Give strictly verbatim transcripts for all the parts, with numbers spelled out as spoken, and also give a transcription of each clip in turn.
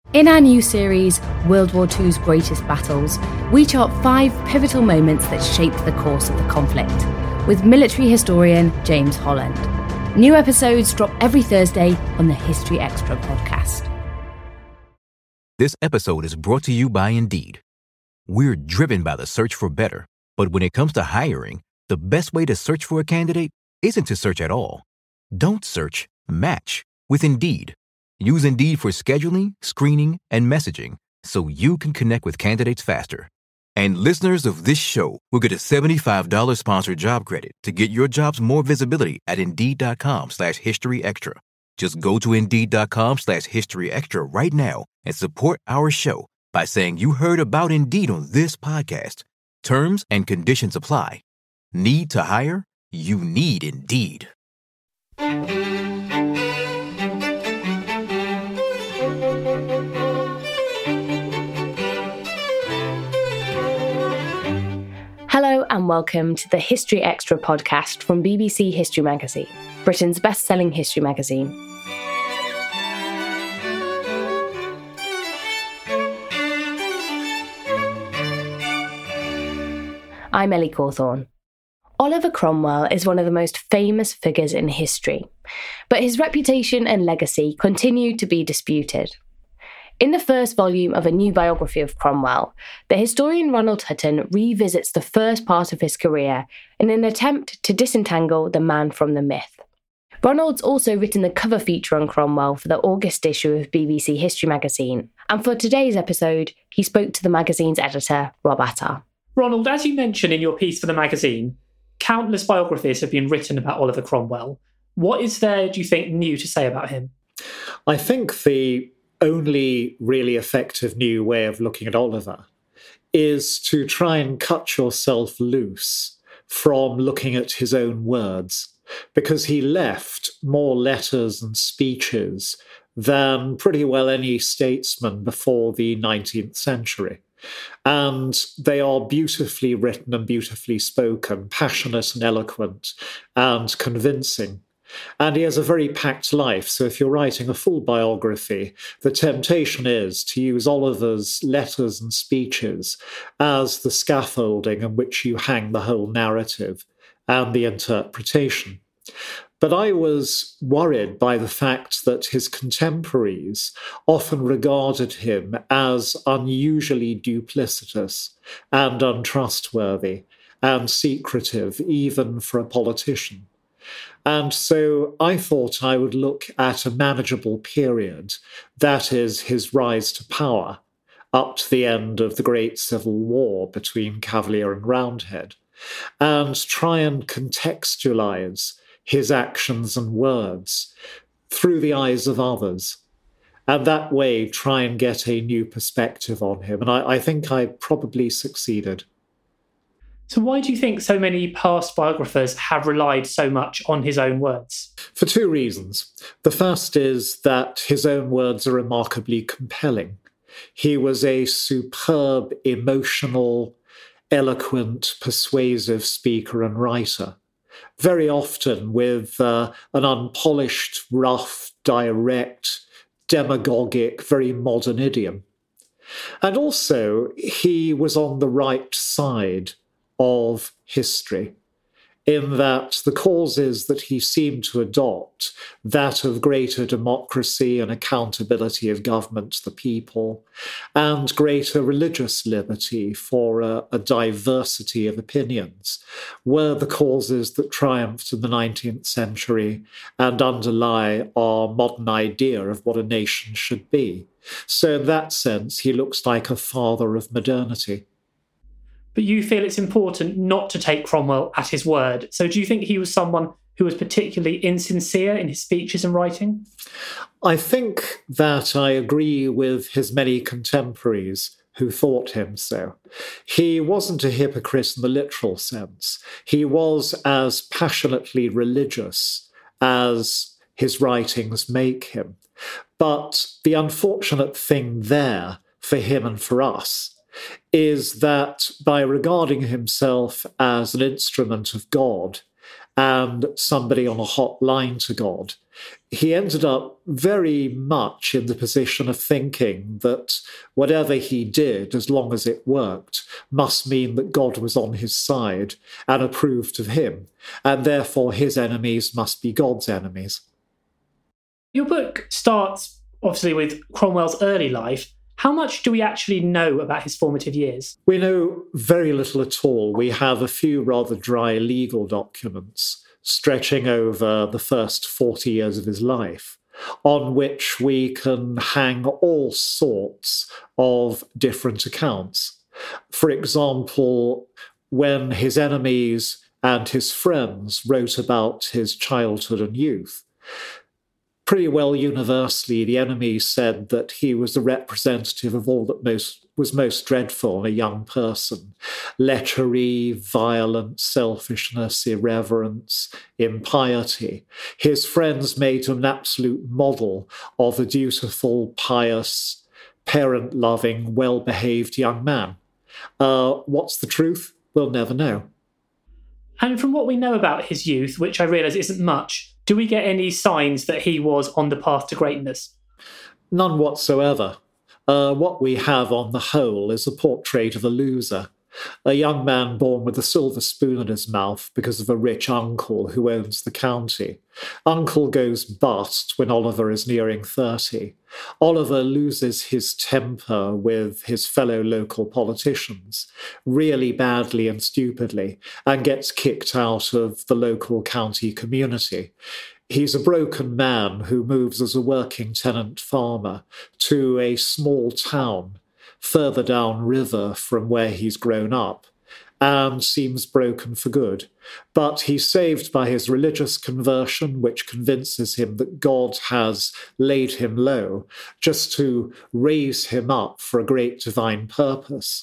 In our new series, World War Two's Greatest Battles, we chart five pivotal moments that shaped the course of the conflict, with military historian James Holland. New episodes drop every Thursday on the History Extra podcast. This episode is brought to you by Indeed. We're driven by the search for better, but when it comes to hiring, the best way to search for a candidate isn't to search at all. Don't search, match with Indeed. Use Indeed for scheduling, screening, and messaging so you can connect with candidates faster. And listeners of this show will get a seventy-five dollars sponsored job credit to get your jobs more visibility at Indeed.com slash History Extra. Just go to Indeed.com slash History Extra right now and support our show by saying you heard about Indeed on this podcast. Terms and conditions apply. Need to hire? You need Indeed. Hello and welcome to the History Extra podcast from B B C History Magazine, Britain's best-selling history magazine. I'm Ellie Cawthorne. Oliver Cromwell is one of the most famous figures in history, but his reputation and legacy continue to be disputed. In the first volume of a new biography of Cromwell, the historian Ronald Hutton revisits the first part of his career in an attempt to disentangle the man from the myth. Ronald's also written the cover feature on Cromwell for the August issue of B B C History Magazine, and for today's episode, he spoke to the magazine's editor, Rob Attar. Ronald, as you mentioned in your piece for the magazine, countless biographies have been written about Oliver Cromwell. What is there, do you think, new to say about him? I think the only really effective new way of looking at Oliver is to try and cut yourself loose from looking at his own words, because he left more letters and speeches than pretty well any statesman before the nineteenth century. And they are beautifully written and beautifully spoken, passionate and eloquent and convincing. And he has a very packed life, so if you're writing a full biography, the temptation is to use Oliver's letters and speeches as the scaffolding on which you hang the whole narrative and the interpretation. But I was worried by the fact that his contemporaries often regarded him as unusually duplicitous and untrustworthy and secretive, even for a politician. And so I thought I would look at a manageable period, that is his rise to power, up to the end of the Great Civil War between Cavalier and Roundhead, and try and contextualise his actions and words through the eyes of others, and that way try and get a new perspective on him. And I, I think I probably succeeded. So why do you think so many past biographers have relied so much on his own words? For two reasons. The first is that his own words are remarkably compelling. He was a superb, emotional, eloquent, persuasive speaker and writer, very often with uh, an unpolished, rough, direct, demagogic, very modern idiom. And also, he was on the right side of history, in that the causes that he seemed to adopt, that of greater democracy and accountability of government to the people, and greater religious liberty for a, a diversity of opinions, were the causes that triumphed in the nineteenth century and underlie our modern idea of what a nation should be. So in that sense, he looks like a father of modernity. But you feel it's important not to take Cromwell at his word. So do you think he was someone who was particularly insincere in his speeches and writing? I think that I agree with his many contemporaries who thought him so. He wasn't a hypocrite in the literal sense. He was as passionately religious as his writings make him. But the unfortunate thing there for him and for us is that by regarding himself as an instrument of God and somebody on a hot line to God, he ended up very much in the position of thinking that whatever he did, as long as it worked, must mean that God was on his side and approved of him, and therefore his enemies must be God's enemies. Your book starts, obviously, with Cromwell's early life. How much do we actually know about his formative years? We know very little at all. We have a few rather dry legal documents stretching over the first forty years of his life, on which we can hang all sorts of different accounts. For example, when his enemies and his friends wrote about his childhood and youth, pretty well universally, the enemies said that he was the representative of all that most was most dreadful in a young person: lechery, violence, selfishness, irreverence, impiety. His friends made him an absolute model of a dutiful, pious, parent-loving, well-behaved young man. Uh, what's the truth? We'll never know. And from what we know about his youth, which I realise isn't much, do we get any signs that he was on the path to greatness? None whatsoever. Uh, what we have on the whole is a portrait of a loser, a young man born with a silver spoon in his mouth because of a rich uncle who owns the county. Uncle goes bust when Oliver is nearing thirty. Oliver loses his temper with his fellow local politicians, really badly and stupidly, and gets kicked out of the local county community. He's a broken man who moves as a working tenant farmer to a small town further downriver from where he's grown up, and seems broken for good. But he's saved by his religious conversion, which convinces him that God has laid him low just to raise him up for a great divine purpose.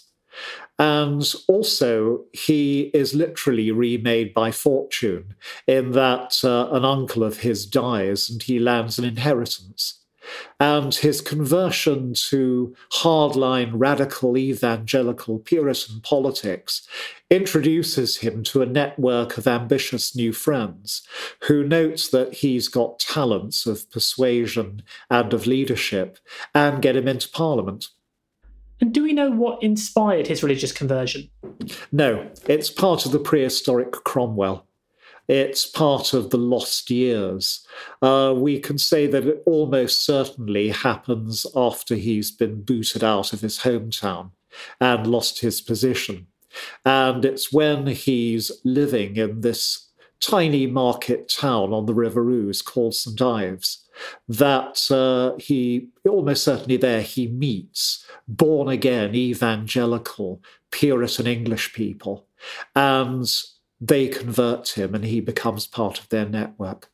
And also, he is literally remade by fortune, in that uh, an uncle of his dies and he lands an inheritance. And his conversion to hardline, radical, evangelical, Puritan politics introduces him to a network of ambitious new friends who note that he's got talents of persuasion and of leadership and get him into Parliament. And do we know what inspired his religious conversion? No, it's part of the prehistoric Cromwell. It's part of the lost years. Uh, we can say that it almost certainly happens after he's been booted out of his hometown and lost his position. And it's when he's living in this tiny market town on the River Ouse called Saint Ives that uh, he, almost certainly there, he meets born-again, evangelical, Puritan English people, and they convert him and he becomes part of their network.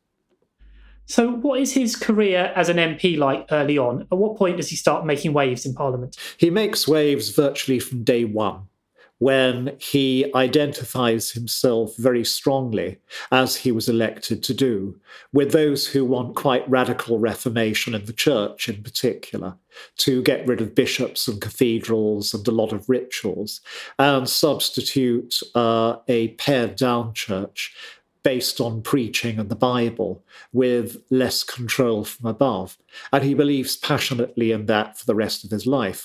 So what is his career as an M P like early on? At what point does he start making waves in Parliament? He makes waves virtually from day one, when he identifies himself very strongly, as he was elected to do, with those who want quite radical reformation in the church in particular, to get rid of bishops and cathedrals and a lot of rituals, and substitute uh, a pared-down church based on preaching and the Bible, with less control from above. And he believes passionately in that for the rest of his life.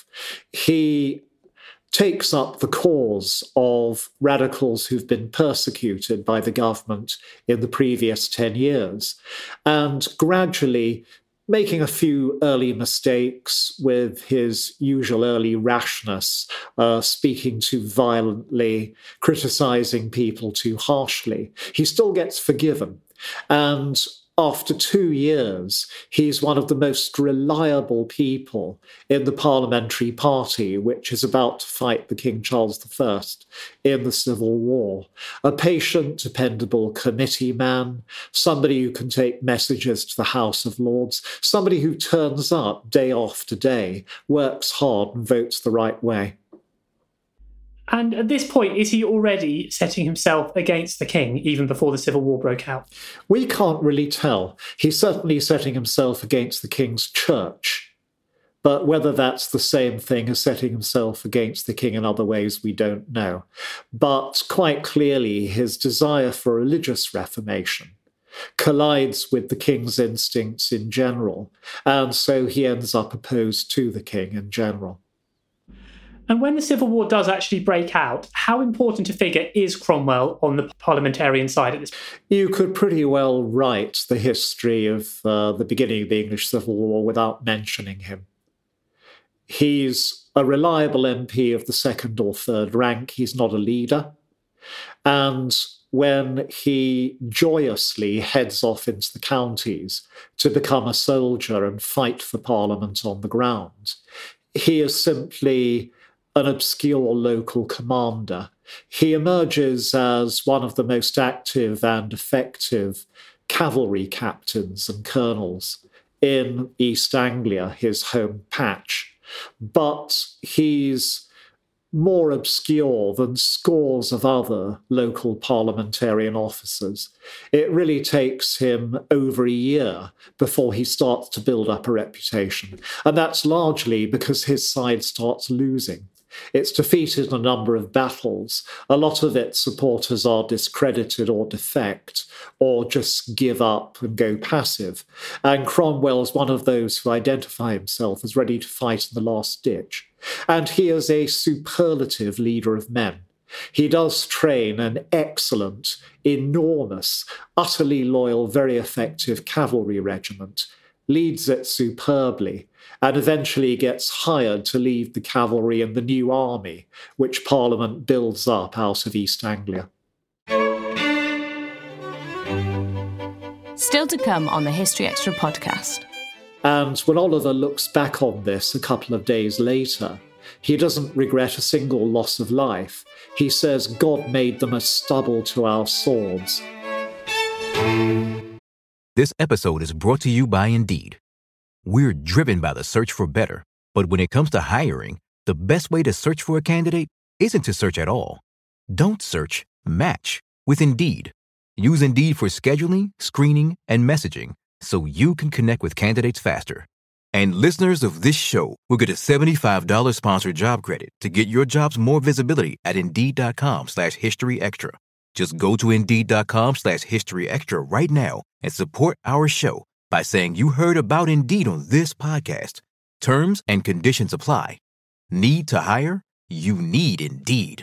He takes up the cause of radicals who've been persecuted by the government in the previous ten years, and gradually making a few early mistakes with his usual early rashness, uh, speaking too violently, criticizing people too harshly. He still gets forgiven. And after two years, he's one of the most reliable people in the parliamentary party, which is about to fight the King Charles the First in the Civil War. A patient, dependable committee man, somebody who can take messages to the House of Lords, somebody who turns up day after day, works hard and votes the right way. And at this point, is he already setting himself against the king, even before the Civil War broke out? We can't really tell. He's certainly setting himself against the king's church, But whether that's the same thing as setting himself against the king in other ways, we don't know. But quite clearly, his desire for religious reformation collides with the king's instincts in general, and so he ends up opposed to the king in general. And when the Civil War does actually break out, how important a figure is Cromwell on the parliamentarian side at this point? You could pretty well write the history of uh, the beginning of the English Civil War without mentioning him. He's a reliable M P of the second or third rank. He's not a leader. And when he joyously heads off into the counties to become a soldier and fight for Parliament on the ground, he is simply an obscure local commander. He emerges as one of the most active and effective cavalry captains and colonels in East Anglia, his home patch. But he's more obscure than scores of other local parliamentarian officers. It really takes him over a year before he starts to build up a reputation. And that's largely because his side starts losing. It's defeated a number of battles. A lot of its supporters are discredited or defect, or just give up and go passive. And Cromwell's one of those who identify himself as ready to fight in the last ditch. And he is a superlative leader of men. He does train an excellent, enormous, utterly loyal, very effective cavalry regiment, leads it superbly, and eventually gets hired to lead the cavalry in the new army, which Parliament builds up out of East Anglia. Still to come on the History Extra podcast. And when Oliver looks back on this a couple of days later, he doesn't regret a single loss of life. He says, God made them as stubble to our swords. This episode is brought to you by Indeed. We're driven by the search for better, but when it comes to hiring, the best way to search for a candidate isn't to search at all. Don't search, match with Indeed. Use Indeed for scheduling, screening, and messaging so you can connect with candidates faster. And listeners of this show will get a seventy-five dollars sponsored job credit to get your jobs more visibility at Indeed.com slash History Extra. Just go to Indeed.com slash History Extra right now and support our show by saying you heard about Indeed on this podcast. Terms and conditions apply. Need to hire? You need Indeed.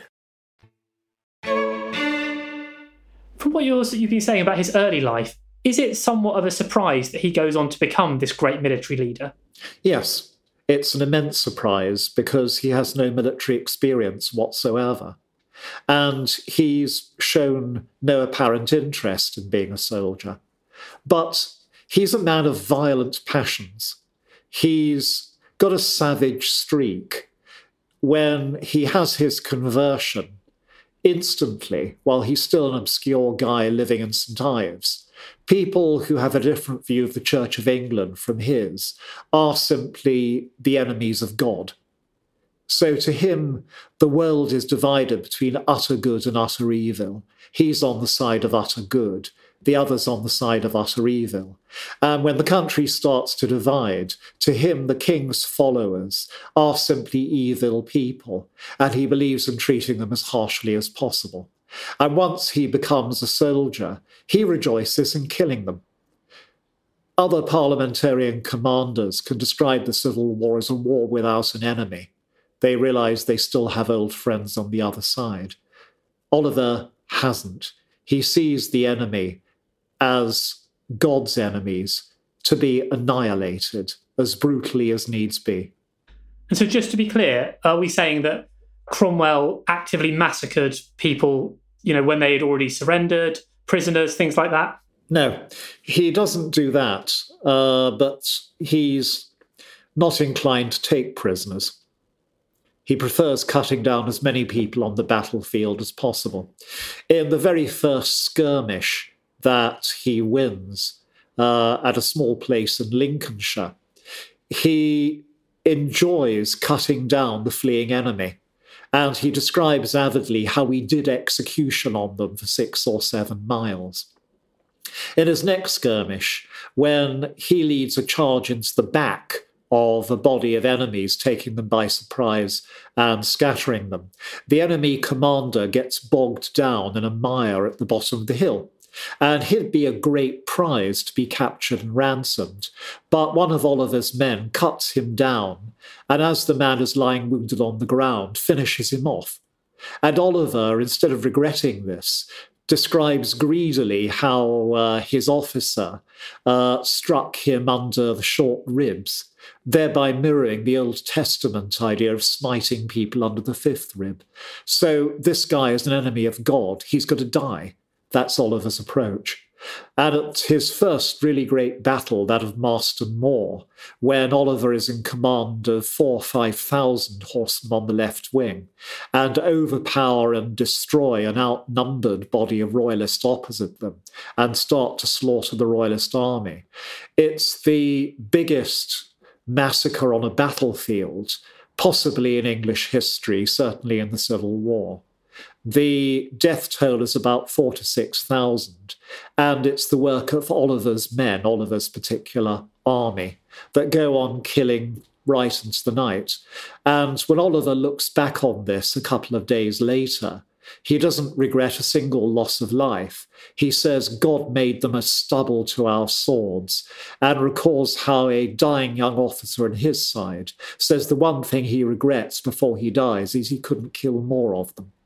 From what you're, you've been saying about his early life, is it somewhat of a surprise that he goes on to become this great military leader? Yes, it's an immense surprise because he has no military experience whatsoever. And he's shown no apparent interest in being a soldier. But he's a man of violent passions. He's got a savage streak. When he has his conversion, instantly, while he's still an obscure guy living in Saint Ives, people who have a different view of the Church of England from his are simply the enemies of God. So to him, the world is divided between utter good and utter evil. He's on the side of utter good, the other's on the side of utter evil. And when the country starts to divide, to him the king's followers are simply evil people, and he believes in treating them as harshly as possible. And once he becomes a soldier, he rejoices in killing them. Other parliamentarian commanders can describe the Civil War as a war without an enemy. They realise they still have old friends on the other side. Oliver hasn't. He sees the enemy as God's enemies, to be annihilated as brutally as needs be. And so just to be clear, are we saying that Cromwell actively massacred people, you know, when they had already surrendered, prisoners, things like that? No, he doesn't do that, uh, but he's not inclined to take prisoners. He prefers cutting down as many people on the battlefield as possible. In the very first skirmish that he wins uh, at a small place in Lincolnshire, he enjoys cutting down the fleeing enemy. And he describes avidly how he did execution on them for six or seven miles. In his next skirmish, when he leads a charge into the back of a body of enemies, taking them by surprise and scattering them. The enemy commander gets bogged down in a mire at the bottom of the hill, and he'd be a great prize to be captured and ransomed. But one of Oliver's men cuts him down, and as the man is lying wounded on the ground, finishes him off. And Oliver, instead of regretting this, describes greedily how uh, his officer uh, struck him under the short ribs, thereby mirroring the Old Testament idea of smiting people under the fifth rib. So this guy is an enemy of God. He's got to die. That's Oliver's approach. And at his first really great battle, that of Marston Moor, when Oliver is in command of four or five thousand horsemen on the left wing and overpower and destroy an outnumbered body of royalists opposite them and start to slaughter the royalist army, it's the biggest massacre on a battlefield, possibly in English history, certainly in the Civil War. The death toll is about four to six thousand, and it's the work of Oliver's men, Oliver's particular army, that go on killing right into the night. And when Oliver looks back on this a couple of days later, he doesn't regret a single loss of life. He says God made them as stubble to our swords, and recalls how a dying young officer on his side says the one thing he regrets before he dies is he couldn't kill more of them.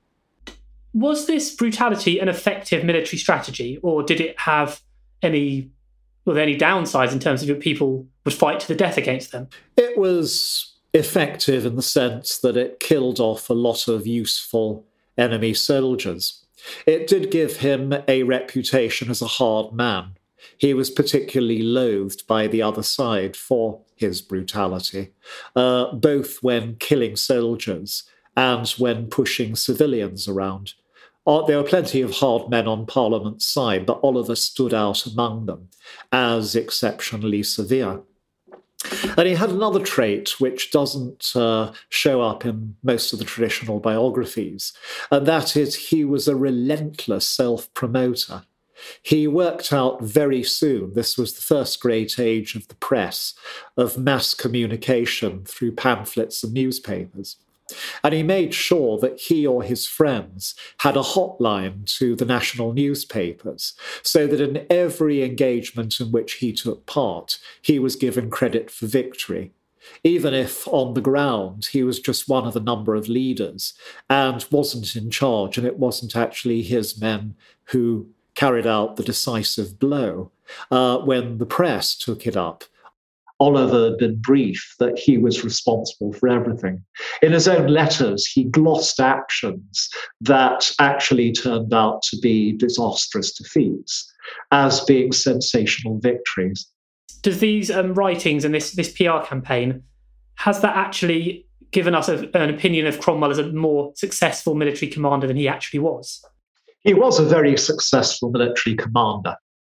Was this brutality an effective military strategy, or did it have any, well, any downsides in terms of if people would fight to the death against them? It was effective in the sense that it killed off a lot of useful enemy soldiers. It did give him a reputation as a hard man. He was particularly loathed by the other side for his brutality, uh, both when killing soldiers and when pushing civilians around. There were plenty of hard men on Parliament's side, but Oliver stood out among them as exceptionally severe. And he had another trait which doesn't uh, show up in most of the traditional biographies, and that is he was a relentless self-promoter. He worked out very soon, this was the first great age of the press, of mass communication through pamphlets and newspapers. And he made sure that he or his friends had a hotline to the national newspapers, so that in every engagement in which he took part, he was given credit for victory, even if on the ground he was just one of a number of leaders and wasn't in charge, and it wasn't actually his men who carried out the decisive blow. Uh, when the press took it up, Oliver had been briefed that he was responsible for everything. In his own letters, he glossed actions that actually turned out to be disastrous defeats as being sensational victories. Does these um, writings and this, this P R campaign, has that actually given us a, an opinion of Cromwell as a more successful military commander than he actually was? He was a very successful military commander.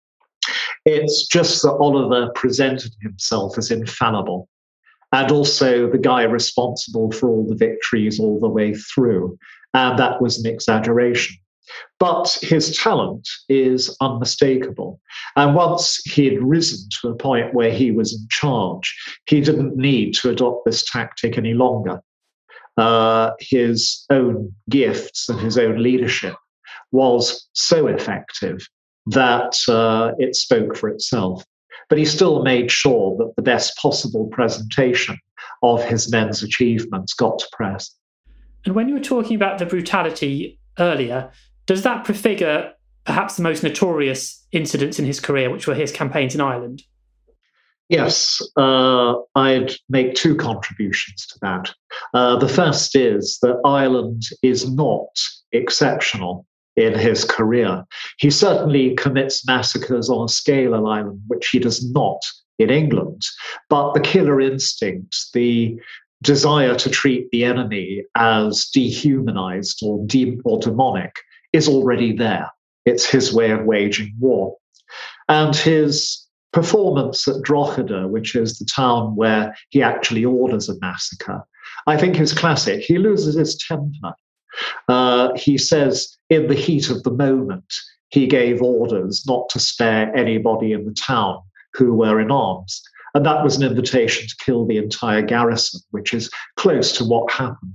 It's just that Oliver presented himself as infallible, and also the guy responsible for all the victories all the way through, and that was an exaggeration. But his talent is unmistakable, and once he had risen to a point where he was in charge, he didn't need to adopt this tactic any longer. Uh, his own gifts and his own leadership was so effective that uh, it spoke for itself. But he still made sure that the best possible presentation of his men's achievements got to press. And when you were talking about the brutality earlier, does that prefigure perhaps the most notorious incidents in his career, which were his campaigns in Ireland? Yes, uh, I'd make two contributions to that. Uh, the first is that Ireland is not exceptional in his career. He certainly commits massacres on a scale in Ireland, which he does not in England. But the killer instinct, the desire to treat the enemy as dehumanized or, de- or demonic, is already there. It's his way of waging war. And his performance at Drogheda, which is the town where he actually orders a massacre, I think is classic. He loses his temper. Uh, he says in the heat of the moment, he gave orders not to spare anybody in the town who were in arms. And that was an invitation to kill the entire garrison, which is close to what happened.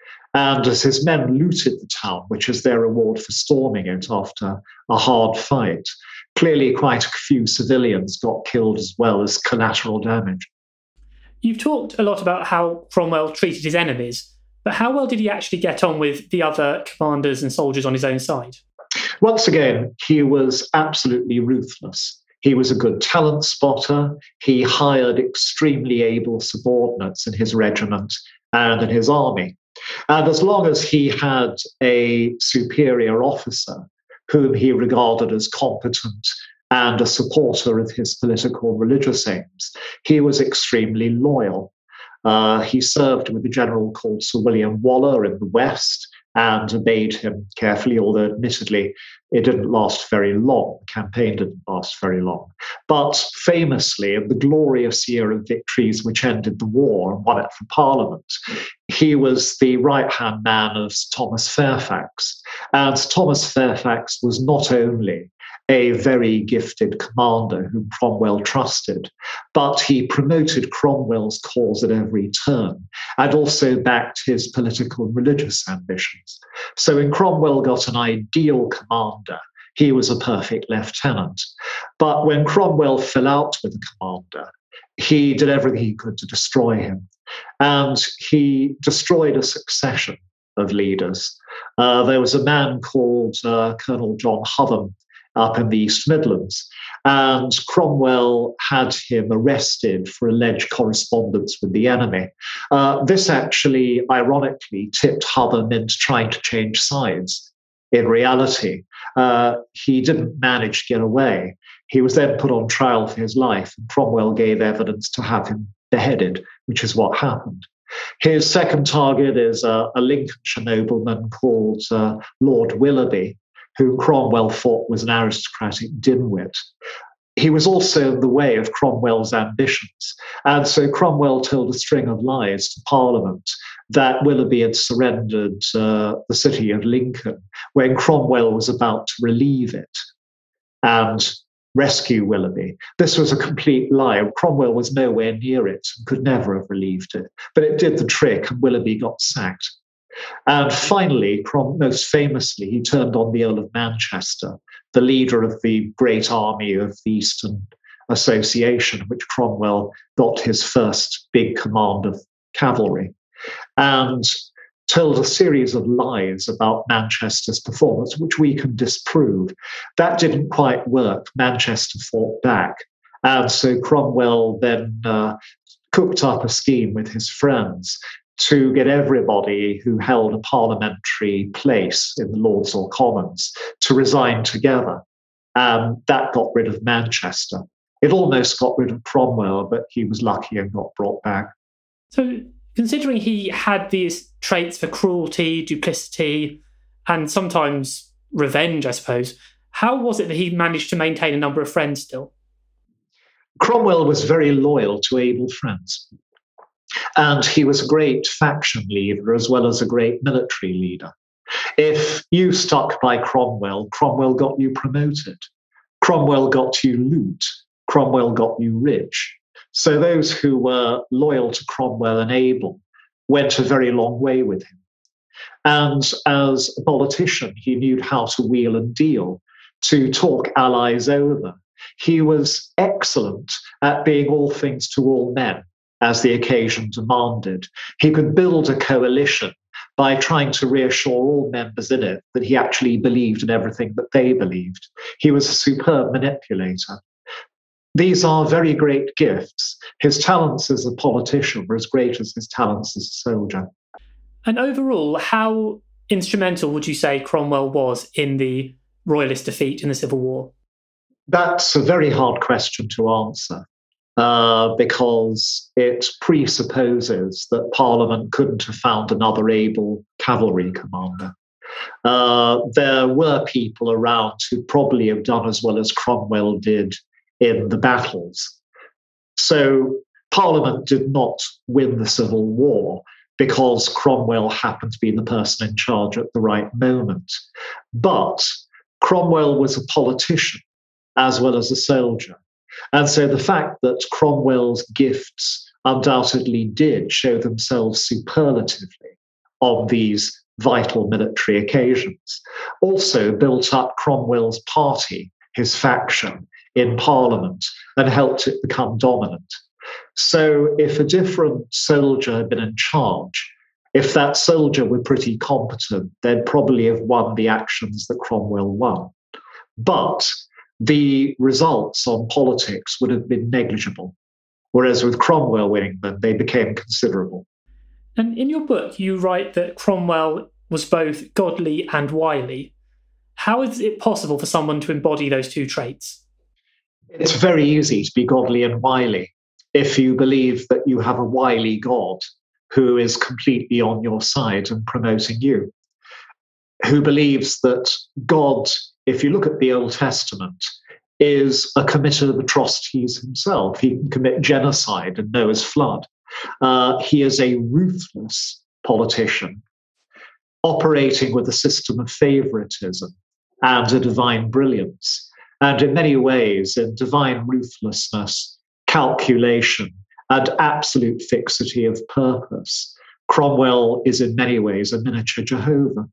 And as his men looted the town, which is their reward for storming it after a hard fight, clearly quite a few civilians got killed as well as collateral damage. You've talked a lot about how Cromwell treated his enemies, but how well did he actually get on with the other commanders and soldiers on his own side? Once again, he was absolutely ruthless. He was a good talent spotter. He hired extremely able subordinates in his regiment and in his army. And as long as he had a superior officer whom he regarded as competent and a supporter of his political and religious aims, he was extremely loyal. Uh, he served with a general called Sir William Waller in the West and obeyed him carefully, although admittedly it didn't last very long. The campaign didn't last very long. But famously, in the glorious year of victories which ended the war and won it for Parliament, he was the right-hand man of Sir Thomas Fairfax. And Sir Thomas Fairfax was not only a very gifted commander whom Cromwell trusted, but he promoted Cromwell's cause at every turn and also backed his political and religious ambitions. So when Cromwell got an ideal commander, he was a perfect lieutenant. But when Cromwell fell out with the commander, he did everything he could to destroy him. And he destroyed a succession of leaders. Uh, there was a man called uh, Colonel John Hutham up in the East Midlands, and Cromwell had him arrested for alleged correspondence with the enemy. Uh, this actually, ironically, tipped Hutham into trying to change sides. In reality, uh, he didn't manage to get away. He was then put on trial for his life, and Cromwell gave evidence to have him beheaded, which is what happened. His second target is uh, a Lincolnshire nobleman called uh, Lord Willoughby, who Cromwell thought was an aristocratic dimwit. He was also in the way of Cromwell's ambitions. And so Cromwell told a string of lies to Parliament that Willoughby had surrendered uh, the city of Lincoln when Cromwell was about to relieve it and rescue Willoughby. This was a complete lie. Cromwell was nowhere near it and could never have relieved it. But it did the trick, and Willoughby got sacked. And finally, Crom- most famously, he turned on the Earl of Manchester, the leader of the great army of the Eastern Association, which Cromwell got his first big command of cavalry, and told a series of lies about Manchester's performance, which we can disprove. That didn't quite work. Manchester fought back. And so Cromwell then uh, cooked up a scheme with his friends to get everybody who held a parliamentary place in the Lords or Commons to resign together. Um, that got rid of Manchester. It almost got rid of Cromwell, but he was lucky and got brought back. So, considering he had these traits for cruelty, duplicity, and sometimes revenge, I suppose, how was it that he managed to maintain a number of friends still? Cromwell was very loyal to able friends. And he was a great faction leader as well as a great military leader. If you stuck by Cromwell, Cromwell got you promoted. Cromwell got you loot. Cromwell got you rich. So those who were loyal to Cromwell and able went a very long way with him. And as a politician, he knew how to wheel and deal, to talk allies over. He was excellent at being all things to all men, as the occasion demanded. He could build a coalition by trying to reassure all members in it that he actually believed in everything that they believed. He was a superb manipulator. These are very great gifts. His talents as a politician were as great as his talents as a soldier. And overall, how instrumental would you say Cromwell was in the Royalist defeat in the Civil War? That's a very hard question to answer. Uh, because it presupposes that Parliament couldn't have found another able cavalry commander. Uh, there were people around who probably have done as well as Cromwell did in the battles. So Parliament did not win the Civil War because Cromwell happened to be the person in charge at the right moment. But Cromwell was a politician as well as a soldier. And so the fact that Cromwell's gifts undoubtedly did show themselves superlatively on these vital military occasions also built up Cromwell's party, his faction, in Parliament and helped it become dominant. So if a different soldier had been in charge, if that soldier were pretty competent, they'd probably have won the actions that Cromwell won. But the results on politics would have been negligible, whereas with Cromwell winning them, they became considerable. And in your book, you write that Cromwell was both godly and wily. How is it possible for someone to embody those two traits? It's very easy to be godly and wily if you believe that you have a wily God who is completely on your side and promoting you, who believes that God, if you look at the Old Testament, is a committer of atrocities himself. He can commit genocide and Noah's flood. Uh, he is a ruthless politician operating with a system of favoritism and a divine brilliance. And in many ways, in divine ruthlessness, calculation, and absolute fixity of purpose, Cromwell is in many ways a miniature Jehovah.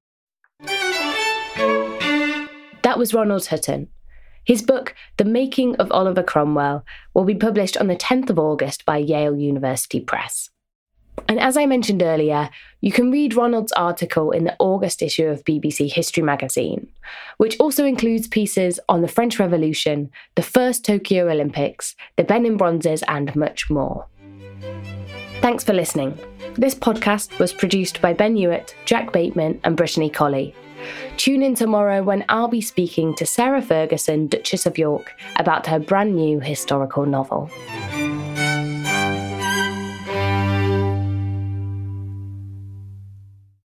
That was Ronald Hutton. His book, The Making of Oliver Cromwell, will be published on the tenth of August by Yale University Press. And as I mentioned earlier, you can read Ronald's article in the August issue of B B C History magazine, which also includes pieces on the French Revolution, the first Tokyo Olympics, the Benin Bronzes, and much more. Thanks for listening. This podcast was produced by Ben Hewitt, Jack Bateman, and Brittany Colley. Tune in tomorrow when I'll be speaking to Sarah Ferguson, Duchess of York, about her brand new historical novel.